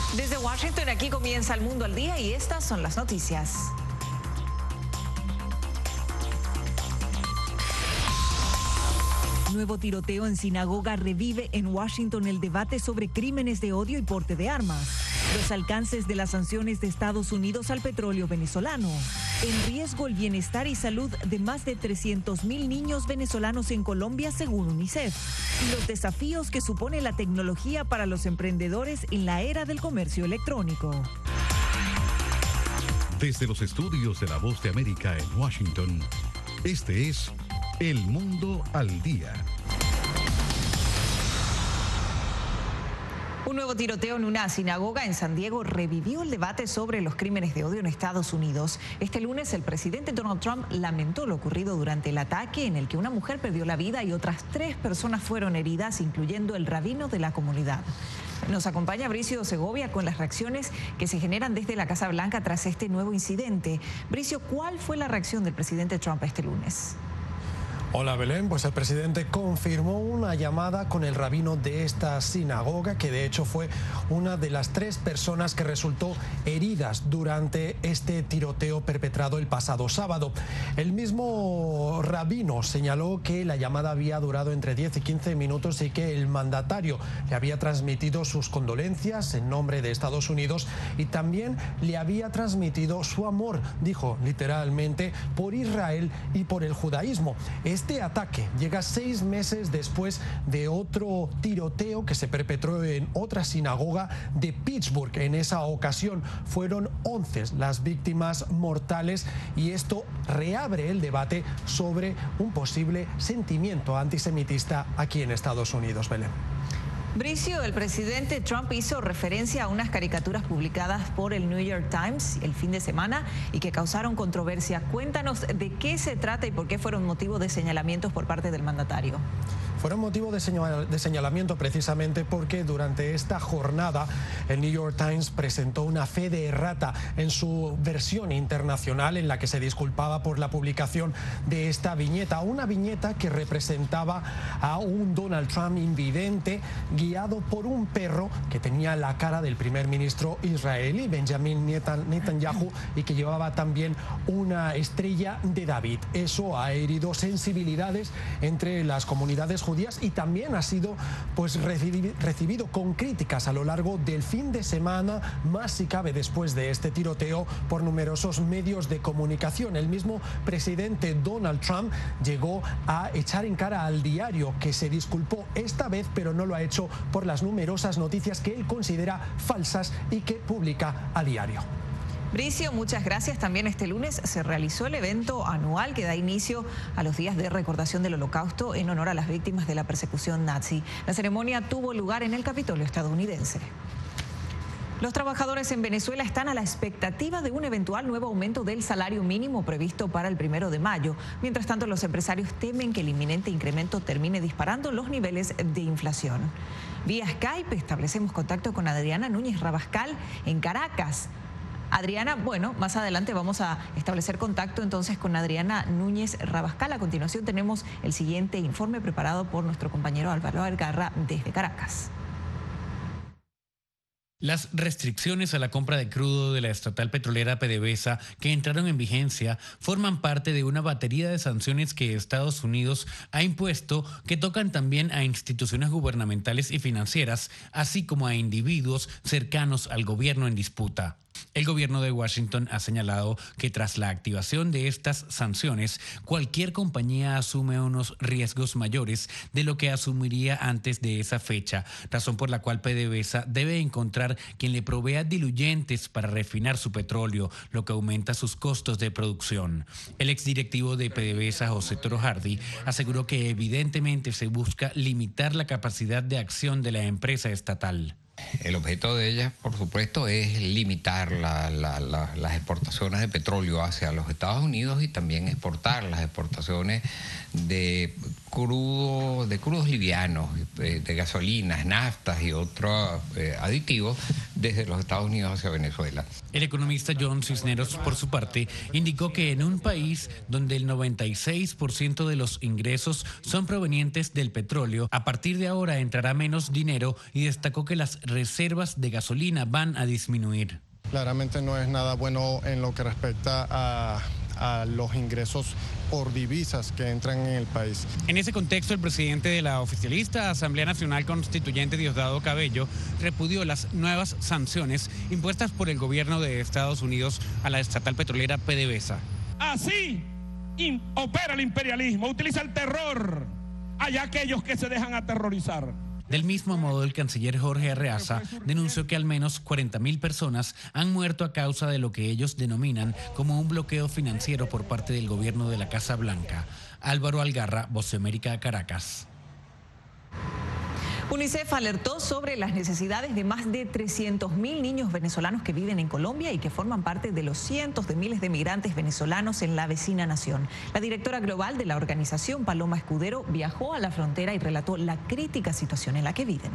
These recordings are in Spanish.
Desde Washington, aquí comienza El Mundo al Día y estas son las noticias. Nuevo tiroteo en sinagoga revive en Washington el debate sobre crímenes de odio y porte de armas. Los alcances de las sanciones de Estados Unidos al petróleo venezolano. En riesgo el bienestar y salud de más de 300.000 niños venezolanos en Colombia, según UNICEF. Y los desafíos que supone la tecnología para los emprendedores en la era del comercio electrónico. Desde los estudios de La Voz de América en Washington, este es El Mundo al Día. Un nuevo tiroteo en una sinagoga en San Diego revivió el debate sobre los crímenes de odio en Estados Unidos. Este lunes el presidente Donald Trump lamentó lo ocurrido durante el ataque en el que una mujer perdió la vida y otras 3 personas fueron heridas, incluyendo el rabino de la comunidad. Nos acompaña Bricio Segovia con las reacciones que se generan desde la Casa Blanca tras este nuevo incidente. Bricio, ¿cuál fue la reacción del presidente Trump este lunes? Hola Belén, pues el presidente confirmó una llamada con el rabino de esta sinagoga, que de hecho fue una de las 3 personas que resultó heridas durante este tiroteo perpetrado el pasado sábado. El mismo rabino señaló que la llamada había durado entre 10 y 15 minutos y que el mandatario le había transmitido sus condolencias en nombre de Estados Unidos y también le había transmitido su amor, dijo literalmente, por Israel y por el judaísmo. Este ataque llega 6 meses después de otro tiroteo que se perpetró en otra sinagoga de Pittsburgh. En esa ocasión fueron 11 las víctimas mortales y esto reabre el debate sobre un posible sentimiento antisemitista aquí en Estados Unidos. Belén. Bricio, el presidente Trump hizo referencia a unas caricaturas publicadas por el New York Times el fin de semana y que causaron controversia. Cuéntanos de qué se trata y por qué fueron motivo de señalamientos por parte del mandatario. Fueron motivo de señalamiento precisamente porque durante esta jornada el New York Times presentó una fe de errata en su versión internacional en la que se disculpaba por la publicación de esta viñeta, una viñeta que representaba a un Donald Trump invidente guiado por un perro que tenía la cara del primer ministro israelí Benjamin Netanyahu y que llevaba también una estrella de David. Eso ha herido sensibilidades entre las comunidades judías y también ha sido recibido con críticas a lo largo del fin de semana, más si cabe después de este tiroteo, por numerosos medios de comunicación. El mismo presidente Donald Trump llegó a echar en cara al diario, que se disculpó esta vez, pero no lo ha hecho por las numerosas noticias que él considera falsas y que publica a diario. Bricio, muchas gracias. También este lunes se realizó el evento anual que da inicio a los días de recordación del Holocausto en honor a las víctimas de la persecución nazi. La ceremonia tuvo lugar en el Capitolio estadounidense. Los trabajadores en Venezuela están a la expectativa de un eventual nuevo aumento del salario mínimo previsto para el 1 de mayo. Mientras tanto, los empresarios temen que el inminente incremento termine disparando los niveles de inflación. Vía Skype establecemos contacto con Adriana Núñez Rabascal en Caracas. Adriana, bueno, más adelante vamos a establecer contacto entonces con Adriana Núñez Rabascal. A continuación tenemos el siguiente informe preparado por nuestro compañero Álvaro Algarra desde Caracas. Las restricciones a la compra de crudo de la estatal petrolera PDVSA que entraron en vigencia forman parte de una batería de sanciones que Estados Unidos ha impuesto que tocan también a instituciones gubernamentales y financieras, así como a individuos cercanos al gobierno en disputa. El gobierno de Washington ha señalado que tras la activación de estas sanciones, cualquier compañía asume unos riesgos mayores de lo que asumiría antes de esa fecha, razón por la cual PDVSA debe encontrar quien le provea diluyentes para refinar su petróleo, lo que aumenta sus costos de producción. El exdirectivo de PDVSA, José Toro Hardy, aseguró que evidentemente se busca limitar la capacidad de acción de la empresa estatal. El objeto de ellas, por supuesto, es limitar las exportaciones de petróleo hacia los Estados Unidos y también exportar las exportaciones de crudos livianos, de gasolinas, naftas y otros aditivos desde los Estados Unidos hacia Venezuela. El economista John Cisneros, por su parte, indicó que en un país donde el 96% de los ingresos son provenientes del petróleo, a partir de ahora entrará menos dinero y destacó que las reservas de gasolina van a disminuir. Claramente no es nada bueno en lo que respecta a los ingresos por divisas que entran en el país. En ese contexto, el presidente de la oficialista Asamblea Nacional Constituyente, Diosdado Cabello, repudió las nuevas sanciones impuestas por el gobierno de Estados Unidos a la estatal petrolera PDVSA. Así opera el imperialismo, utiliza el terror. Hay aquellos que se dejan aterrorizar. Del mismo modo, el canciller Jorge Arreaza denunció que al menos 40.000 personas han muerto a causa de lo que ellos denominan como un bloqueo financiero por parte del gobierno de la Casa Blanca. Álvaro Algarra, Voz de América, Caracas. UNICEF alertó sobre las necesidades de más de 300.000 niños venezolanos que viven en Colombia y que forman parte de los cientos de miles de migrantes venezolanos en la vecina nación. La directora global de la organización, Paloma Escudero, viajó a la frontera y relató la crítica situación en la que viven.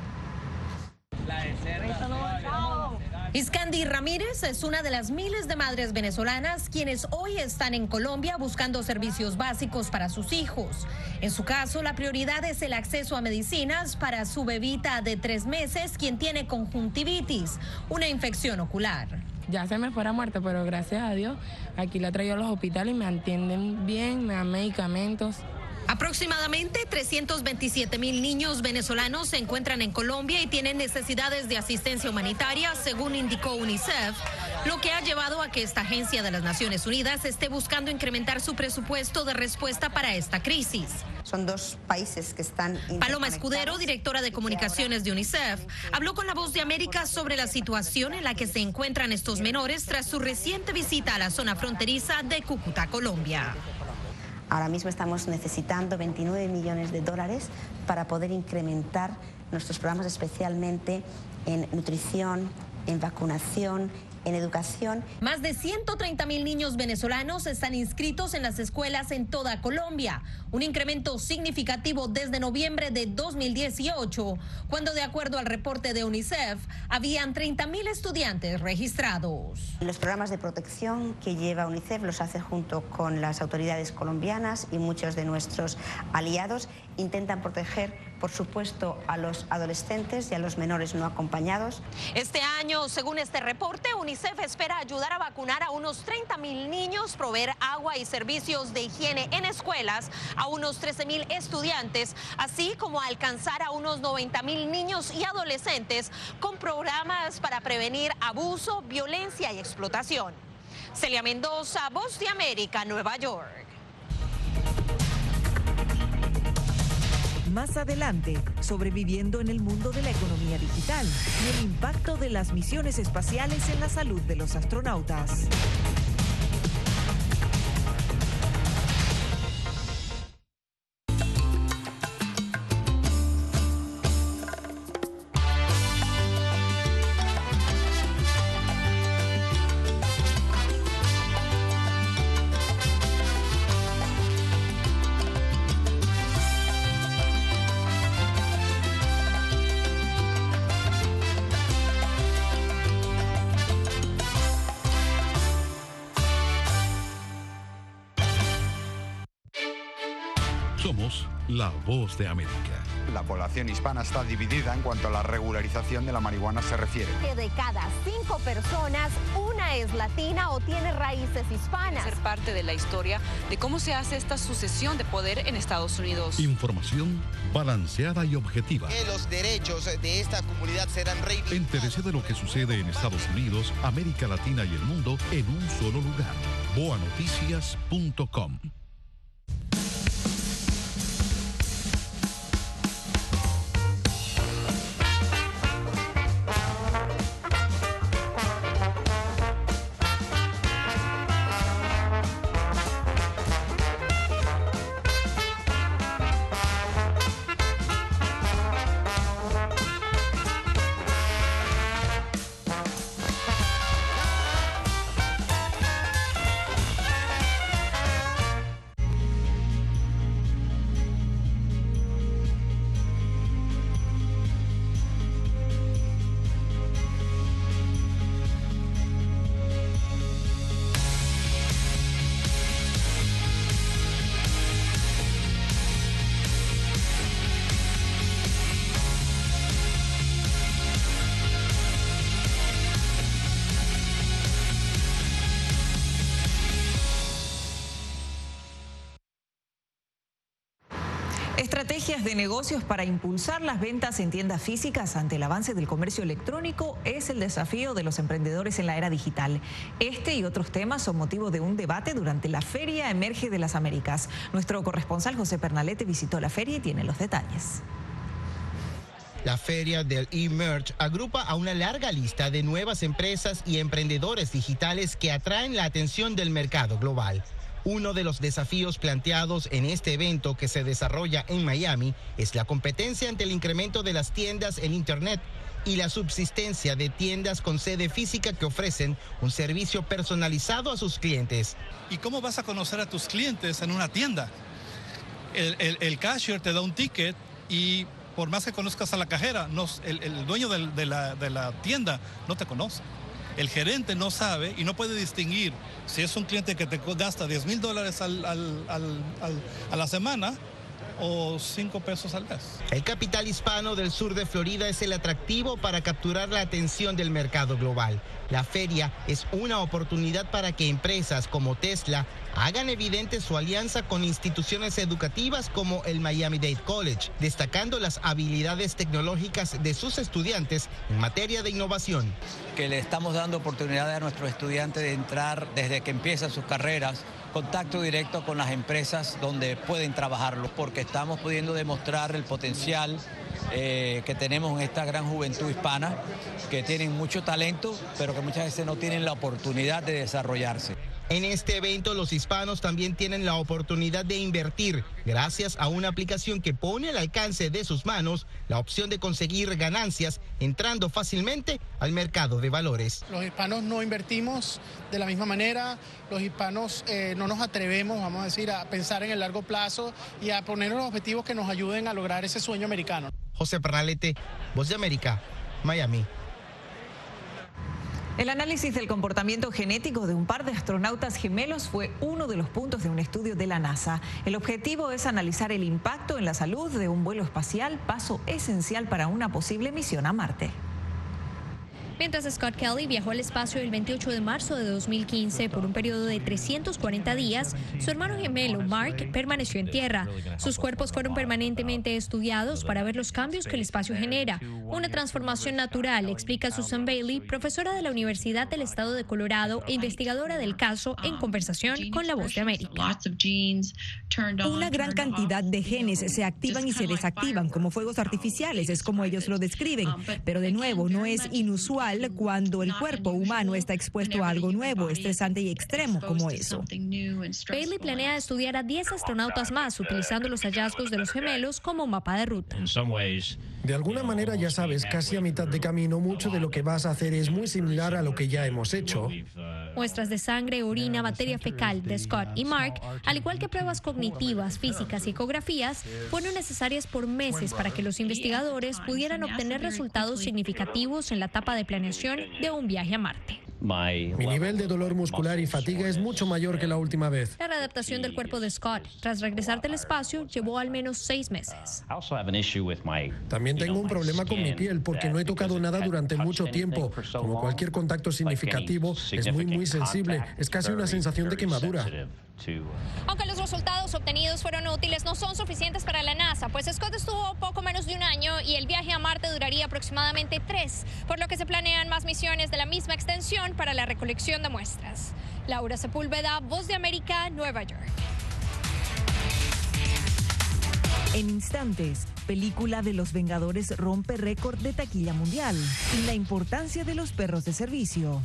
Iskandi Ramírez es una de las miles de madres venezolanas quienes hoy están en Colombia buscando servicios básicos para sus hijos. En su caso, la prioridad es el acceso a medicinas para su bebita de 3 meses, quien tiene conjuntivitis, una infección ocular. Ya se me fuera muerta, pero gracias a Dios aquí la he traído a los hospitales y me atienden bien, me dan medicamentos. Aproximadamente 327.000 niños venezolanos se encuentran en Colombia y tienen necesidades de asistencia humanitaria, según indicó UNICEF, lo que ha llevado a que esta agencia de las Naciones Unidas esté buscando incrementar su presupuesto de respuesta para esta crisis. Son 2 países que están Paloma Escudero, directora de comunicaciones de UNICEF, habló con La Voz de América sobre la situación en la que se encuentran estos menores tras su reciente visita a la zona fronteriza de Cúcuta, Colombia. Ahora mismo estamos necesitando 29 millones de dólares para poder incrementar nuestros programas, especialmente en nutrición, en vacunación, en educación. Más de 130.000 niños venezolanos están inscritos en las escuelas en toda Colombia, un incremento significativo desde noviembre de 2018, cuando de acuerdo al reporte de UNICEF, habían 30.000 estudiantes registrados. Los programas de protección que lleva UNICEF los hace junto con las autoridades colombianas y muchos de nuestros aliados. Intentan proteger, por supuesto, a los adolescentes y a los menores no acompañados. Este año, según este reporte, UNICEF espera ayudar a vacunar a unos 30.000 niños, proveer agua y servicios de higiene en escuelas a unos 13.000 estudiantes, así como alcanzar a unos 90.000 niños y adolescentes con programas para prevenir abuso, violencia y explotación. Celia Mendoza, Voz de América, Nueva York. Más adelante, sobreviviendo en el mundo de la economía digital y el impacto de las misiones espaciales en la salud de los astronautas. Somos la Voz de América. La población hispana está dividida en cuanto a la regularización de la marihuana se refiere. Que de cada 5 personas, una es latina o tiene raíces hispanas. Ser parte de la historia de cómo se hace esta sucesión de poder en Estados Unidos. Información balanceada y objetiva. Que los derechos de esta comunidad serán reivindicados. Entérese de lo que sucede en Estados Unidos, América Latina y el mundo en un solo lugar. boanoticias.com. Estrategias de negocios para impulsar las ventas en tiendas físicas ante el avance del comercio electrónico es el desafío de los emprendedores en la era digital. Este y otros temas son motivo de un debate durante la Feria Emerge de las Américas. Nuestro corresponsal José Pernalete visitó la feria y tiene los detalles. La feria del Emerge agrupa a una larga lista de nuevas empresas y emprendedores digitales que atraen la atención del mercado global. Uno de los desafíos planteados en este evento que se desarrolla en Miami es la competencia ante el incremento de las tiendas en Internet y la subsistencia de tiendas con sede física que ofrecen un servicio personalizado a sus clientes. ¿Y cómo vas a conocer a tus clientes en una tienda? El cashier te da un ticket y por más que conozcas a la cajera, el dueño de la tienda no te conoce. El gerente no sabe y no puede distinguir si es un cliente que te gasta $10,000 a la semana o $5 al mes. El capital hispano del sur de Florida es el atractivo para capturar la atención del mercado global. La feria es una oportunidad para que empresas como Tesla hagan evidente su alianza con instituciones educativas como el Miami-Dade College, destacando las habilidades tecnológicas de sus estudiantes en materia de innovación. Que le estamos dando oportunidad a nuestros estudiantes de entrar desde que empiezan sus carreras, contacto directo con las empresas donde pueden trabajarlo, porque estamos pudiendo demostrar el potencial que tenemos en esta gran juventud hispana, que tienen mucho talento, pero que muchas veces no tienen la oportunidad de desarrollarse. En este evento, los hispanos también tienen la oportunidad de invertir gracias a una aplicación que pone al alcance de sus manos la opción de conseguir ganancias entrando fácilmente al mercado de valores. Los hispanos no invertimos de la misma manera, los hispanos no nos atrevemos, vamos a decir, a pensar en el largo plazo y a poner los objetivos que nos ayuden a lograr ese sueño americano. José Pernalete, Voz de América, Miami. El análisis del comportamiento genético de un par de astronautas gemelos fue uno de los puntos de un estudio de la NASA. El objetivo es analizar el impacto en la salud de un vuelo espacial, paso esencial para una posible misión a Marte. Mientras Scott Kelly viajó al espacio el 28 de marzo de 2015 por un periodo de 340 días, su hermano gemelo Mark permaneció en tierra. Sus cuerpos fueron permanentemente estudiados para ver los cambios que el espacio genera. Una transformación natural, explica Susan Bailey, profesora de la Universidad del Estado de Colorado e investigadora del caso, en conversación con La Voz de América. Una gran cantidad de genes se activan y se desactivan como fuegos artificiales, es como ellos lo describen. Pero de nuevo, no es inusual cuando el cuerpo humano está expuesto a algo nuevo, estresante y extremo como eso. Bailey planea estudiar a 10 astronautas más utilizando los hallazgos de los gemelos como mapa de ruta. De alguna manera, ya sabes, casi a mitad de camino, mucho de lo que vas a hacer es muy similar a lo que ya hemos hecho. Muestras de sangre, orina, materia fecal de Scott y Mark, al igual que pruebas cognitivas, físicas y ecografías, fueron necesarias por meses para que los investigadores pudieran obtener resultados significativos en la etapa de planeación de un viaje a Marte. Mi nivel de dolor muscular y fatiga es mucho mayor que la última vez. La readaptación del cuerpo de Scott, tras regresar del espacio, llevó al menos 6 meses. También tengo un problema con mi piel porque no he tocado nada durante mucho tiempo. Como cualquier contacto significativo, es muy sensible. Es casi una sensación de quemadura. Aunque los resultados obtenidos fueron útiles, no son suficientes para la NASA, pues Scott estuvo poco menos de un año y el viaje a Marte duraría aproximadamente 3, por lo que se planean más misiones de la misma extensión para la recolección de muestras. Laura Sepúlveda, Voz de América, Nueva York. En instantes, película de Los Vengadores rompe récord de taquilla mundial y la importancia de los perros de servicio.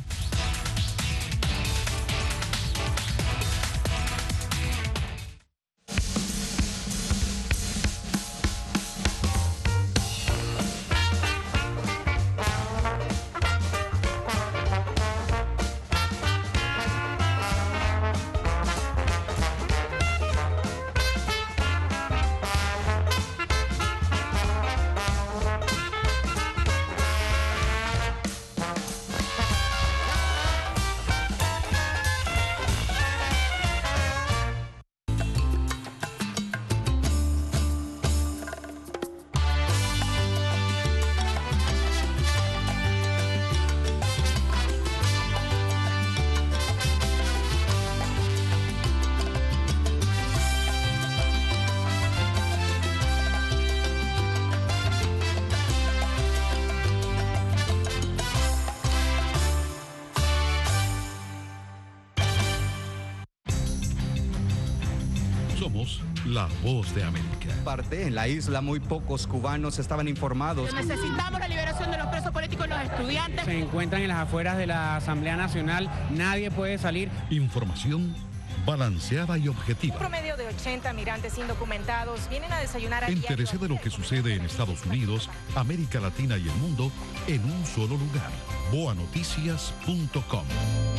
Somos la voz de América. En la isla muy pocos cubanos estaban informados. Necesitamos la liberación de los presos políticos y los estudiantes. Se encuentran en las afueras de la Asamblea Nacional, nadie puede salir. Información balanceada y objetiva. Un promedio de 80 migrantes indocumentados vienen a desayunar a diario. Entérese de lo que sucede en Estados Unidos, América Latina y el mundo en un solo lugar. boanoticias.com.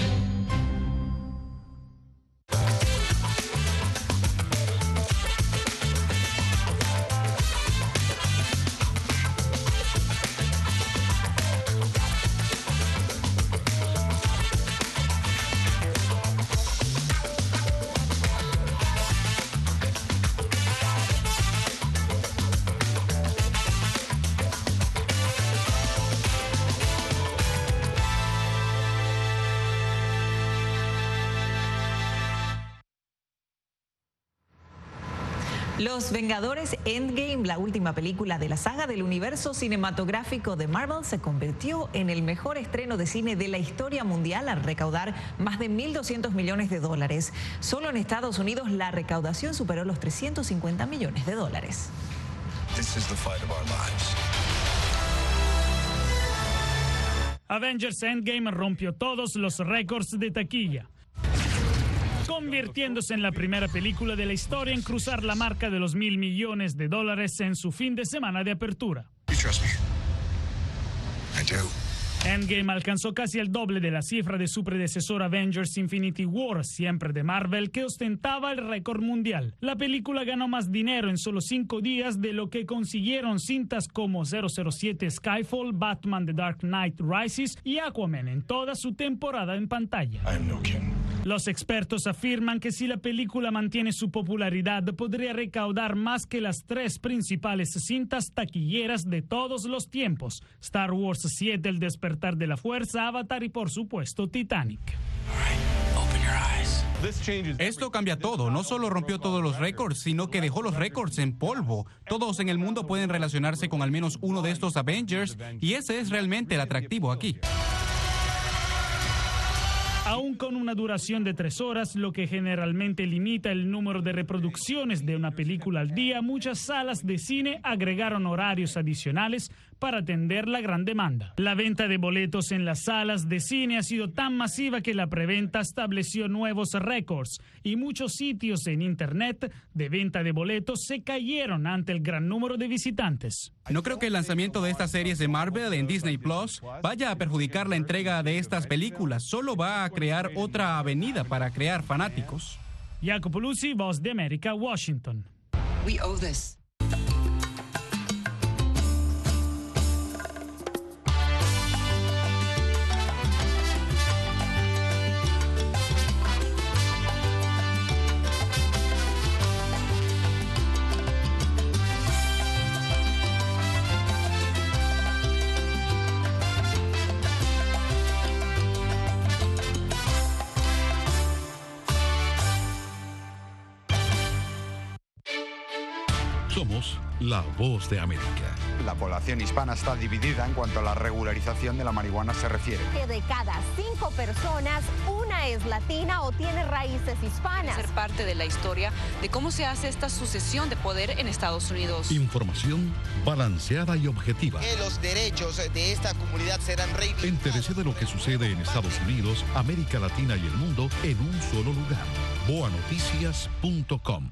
Los Vengadores Endgame, la última película de la saga del universo cinematográfico de Marvel, se convirtió en el mejor estreno de cine de la historia mundial al recaudar más de 1.200 millones de dólares. Solo en Estados Unidos la recaudación superó los 350 millones de dólares. Avengers Endgame rompió todos los récords de taquilla, convirtiéndose en la primera película de la historia en cruzar la marca de los 1.000 millones de dólares en su fin de semana de apertura. Endgame alcanzó casi el doble de la cifra de su predecesor Avengers Infinity War, siempre de Marvel, que ostentaba el récord mundial. La película ganó más dinero en solo 5 días de lo que consiguieron cintas como 007 Skyfall, Batman The Dark Knight Rises y Aquaman en toda su temporada en pantalla. Los expertos afirman que si la película mantiene su popularidad, podría recaudar más que las 3 principales cintas taquilleras de todos los tiempos: Star Wars 7, El Despertar de la Fuerza, Avatar y, por supuesto, Titanic. Esto cambia todo. No solo rompió todos los récords, sino que dejó los récords en polvo. Todos en el mundo pueden relacionarse con al menos uno de estos Avengers, y ese es realmente el atractivo aquí. Aún con una duración de 3 horas, lo que generalmente limita el número de reproducciones de una película al día, muchas salas de cine agregaron horarios adicionales para atender la gran demanda. La venta de boletos en las salas de cine ha sido tan masiva que la preventa estableció nuevos récords y muchos sitios en Internet de venta de boletos se cayeron ante el gran número de visitantes. No creo que el lanzamiento de estas series de Marvel en Disney Plus vaya a perjudicar la entrega de estas películas. Solo va a crear otra avenida para crear fanáticos. Jacopo Luzzi, Voz de América, Washington. We owe this. Somos la voz de América. La población hispana está dividida en cuanto a la regularización de la marihuana se refiere. Que de cada 5 personas, una es latina o tiene raíces hispanas. Ser parte de la historia de cómo se hace esta sucesión de poder en Estados Unidos. Información balanceada y objetiva. Que los derechos de esta comunidad serán reivindicados. Entérese de lo que sucede en Estados Unidos, América Latina y el mundo en un solo lugar. boanoticias.com.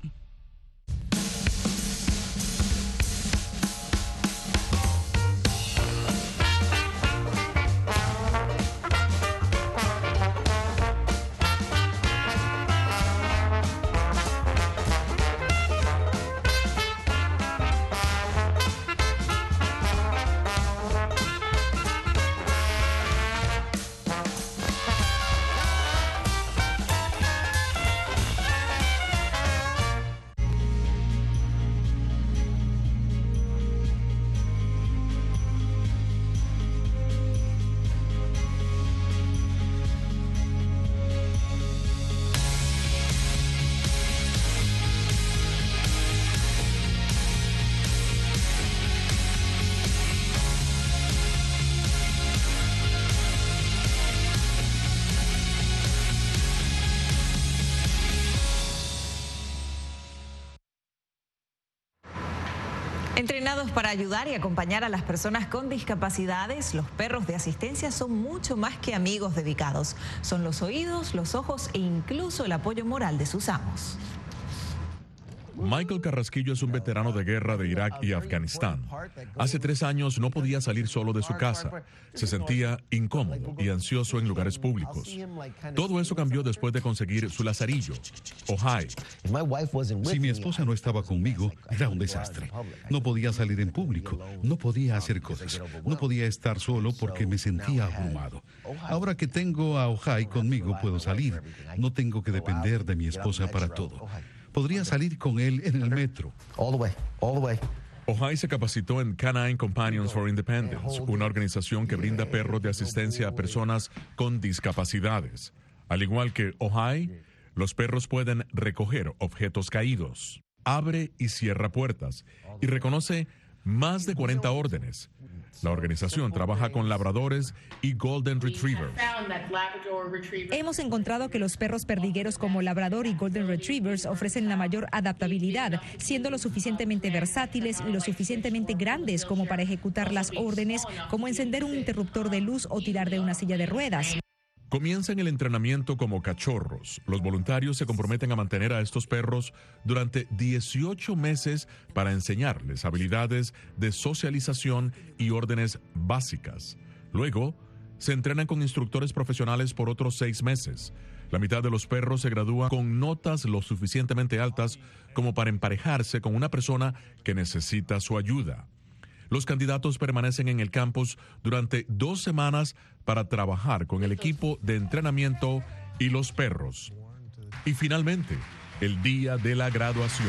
Entrenados para ayudar y acompañar a las personas con discapacidades, los perros de asistencia son mucho más que amigos dedicados. Son los oídos, los ojos e incluso el apoyo moral de sus amos. Michael Carrasquillo es un veterano de guerra de Irak y Afganistán. Hace 3 años no podía salir solo de su casa. Se sentía incómodo y ansioso en lugares públicos. Todo eso cambió después de conseguir su lazarillo, Ojai. Si mi esposa no estaba conmigo, era un desastre. No podía salir en público, no podía hacer cosas, no podía estar solo porque me sentía abrumado. Ahora que tengo a Ojai conmigo, puedo salir. No tengo que depender de mi esposa para todo. Podría salir con él en el metro. Ojai se capacitó en Canine Companions for Independence, una organización que brinda perros de asistencia a personas con discapacidades. Al igual que Ojai, los perros pueden recoger objetos caídos, abre y cierra puertas y reconoce más de 40 órdenes. La organización trabaja con labradores y golden retrievers. Hemos encontrado que los perros perdigueros como labrador y golden retrievers ofrecen la mayor adaptabilidad, siendo lo suficientemente versátiles y lo suficientemente grandes como para ejecutar las órdenes, como encender un interruptor de luz o tirar de una silla de ruedas. Comienzan el entrenamiento como cachorros. Los voluntarios se comprometen a mantener a estos perros durante 18 meses para enseñarles habilidades de socialización y órdenes básicas. Luego, se entrenan con instructores profesionales por otros 6 meses. La mitad de los perros se gradúan con notas lo suficientemente altas como para emparejarse con una persona que necesita su ayuda. Los candidatos permanecen en el campus durante 2 semanas para trabajar con el equipo de entrenamiento y los perros. Y finalmente, el día de la graduación.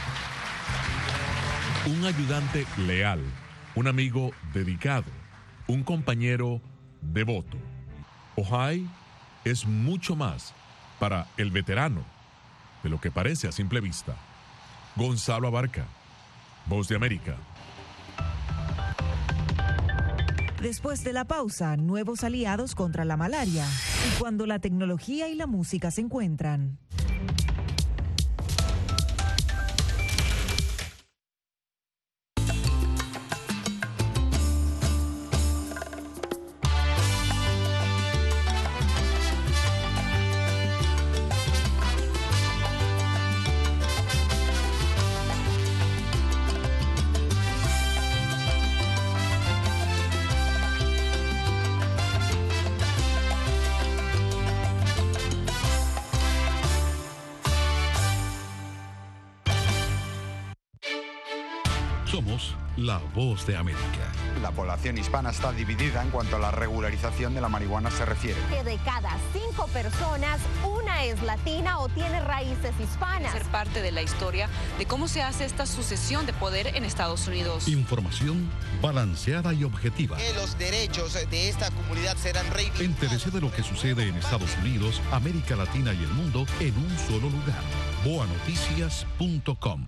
Un ayudante leal, un amigo dedicado, un compañero devoto. Ojai es mucho más para el veterano de lo que parece a simple vista. Gonzalo Abarca, Voz de América. Después de la pausa, nuevos aliados contra la malaria. Y cuando la tecnología y la música se encuentran. Somos la Voz de América. La población hispana está dividida en cuanto a la regularización de la marihuana se refiere. Que de cada 5 personas, una es latina o tiene raíces hispanas. Ser parte de la historia de cómo se hace esta sucesión de poder en Estados Unidos. Información balanceada y objetiva. Que los derechos de esta comunidad serán reivindicados. Entérese de lo que sucede en Estados Unidos, América Latina y el mundo en un solo lugar. boanoticias.com.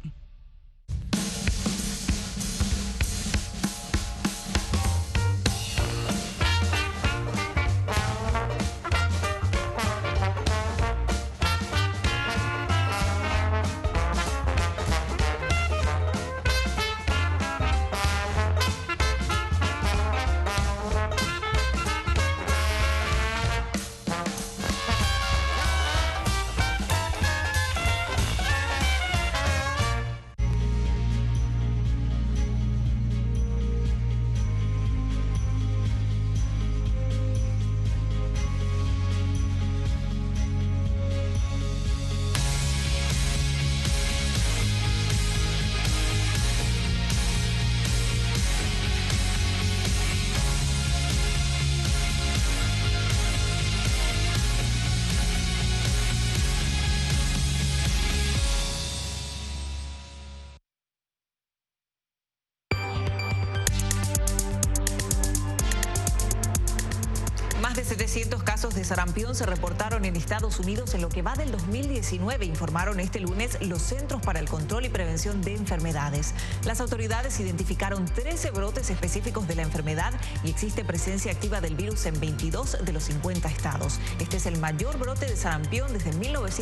Más de 700 casos de sarampión se reportaron en Estados Unidos en lo que va del 2019, informaron este lunes los Centros para el Control y Prevención de Enfermedades. Las autoridades identificaron 13 brotes específicos de la enfermedad y existe presencia activa del virus en 22 de los 50 estados. Este es el mayor brote de sarampión desde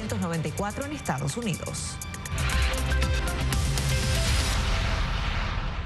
1994 en Estados Unidos.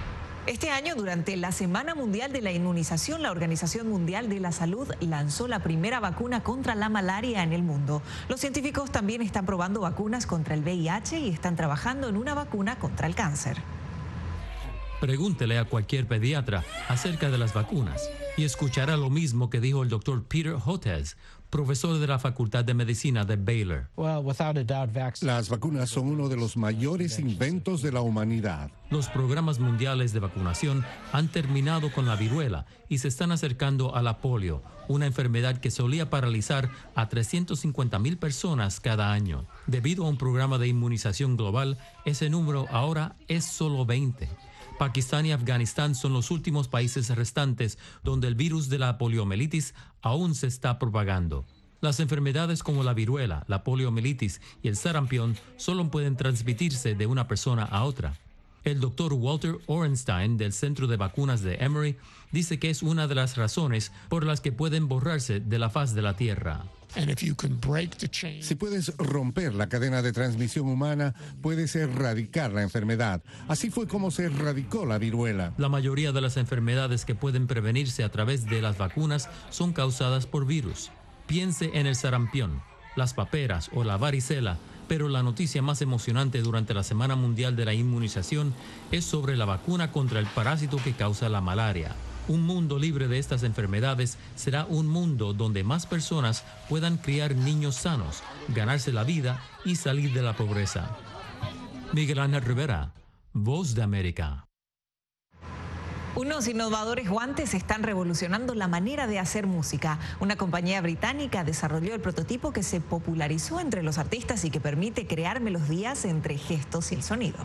Este año, durante la Semana Mundial de la Inmunización, la Organización Mundial de la Salud lanzó la primera vacuna contra la malaria en el mundo. Los científicos también están probando vacunas contra el VIH y están trabajando en una vacuna contra el cáncer. Pregúntele a cualquier pediatra acerca de las vacunas y escuchará lo mismo que dijo el doctor Peter Hotez, profesor de la Facultad de Medicina de Baylor. Las vacunas son uno de los mayores inventos de la humanidad. Los programas mundiales de vacunación han terminado con la viruela y se están acercando a la polio, una enfermedad que solía paralizar a 350,000 personas cada año. Debido a un programa de inmunización global, ese número ahora es solo 20. Pakistán y Afganistán son los últimos países restantes donde el virus de la poliomielitis aún se está propagando. Las enfermedades como la viruela, la poliomielitis y el sarampión solo pueden transmitirse de una persona a otra. El doctor Walter Orenstein del Centro de Vacunas de Emory dice que es una de las razones por las que pueden borrarse de la faz de la Tierra. Si puedes romper la cadena de transmisión humana, puedes erradicar la enfermedad. Así fue como se erradicó la viruela. La mayoría de las enfermedades que pueden prevenirse a través de las vacunas son causadas por virus. Piense en el sarampión, las paperas o la varicela, pero la noticia más emocionante durante la Semana Mundial de la Inmunización es sobre la vacuna contra el parásito que causa la malaria. Un mundo libre de estas enfermedades será un mundo donde más personas puedan criar niños sanos, ganarse la vida y salir de la pobreza. Miguel Ángel Rivera, Voz de América. Unos innovadores guantes están revolucionando la manera de hacer música. Una compañía británica desarrolló el prototipo que se popularizó entre los artistas y que permite crear melodías entre gestos y el sonido.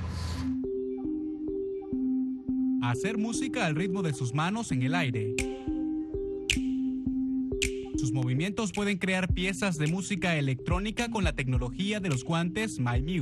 Hacer música al ritmo de sus manos en el aire. Sus movimientos pueden crear piezas de música electrónica con la tecnología de los guantes MyMew.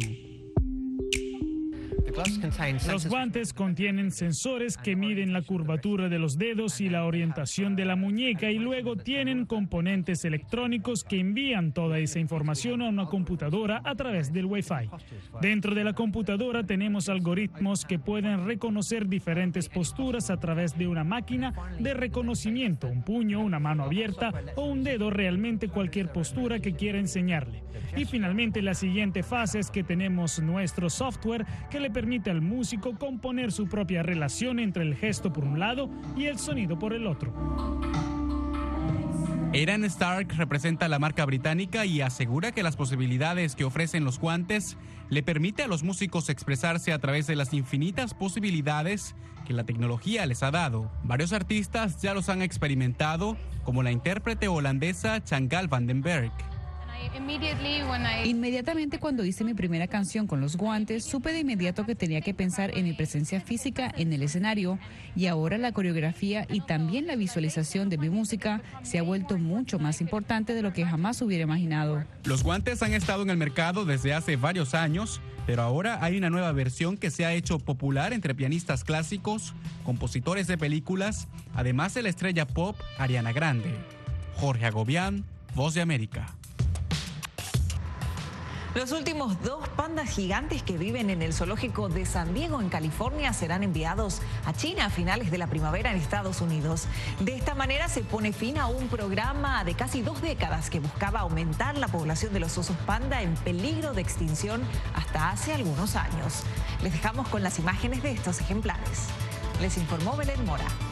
Los guantes contienen sensores que miden la curvatura de los dedos y la orientación de la muñeca y luego tienen componentes electrónicos que envían toda esa información a una computadora a través del Wi-Fi. Dentro de la computadora tenemos algoritmos que pueden reconocer diferentes posturas a través de una máquina de reconocimiento, un puño, una mano abierta o un dedo, realmente cualquier postura que quiera enseñarle. Y finalmente la siguiente fase es que tenemos nuestro software que le permite al músico componer su propia relación entre el gesto por un lado y el sonido por el otro. Eran Stark representa la marca británica y asegura que las posibilidades que ofrecen los guantes le permite a los músicos expresarse a través de las infinitas posibilidades que la tecnología les ha dado. Varios artistas ya los han experimentado, como la intérprete holandesa Chantal van den Berg. Inmediatamente cuando hice mi primera canción con los guantes, supe de inmediato que tenía que pensar en mi presencia física en el escenario, y ahora la coreografía y también la visualización de mi música se ha vuelto mucho más importante de lo que jamás hubiera imaginado. Los guantes han estado en el mercado desde hace varios años, pero ahora hay una nueva versión que se ha hecho popular entre pianistas clásicos, compositores de películas, además de la estrella pop Ariana Grande. Jorge Agobián, Voz de América. Los últimos 2 pandas gigantes que viven en el zoológico de San Diego, en California, serán enviados a China a finales de la primavera en Estados Unidos. De esta manera se pone fin a un programa de casi 2 décadas que buscaba aumentar la población de los osos panda en peligro de extinción hasta hace algunos años. Les dejamos con las imágenes de estos ejemplares. Les informó Belén Mora.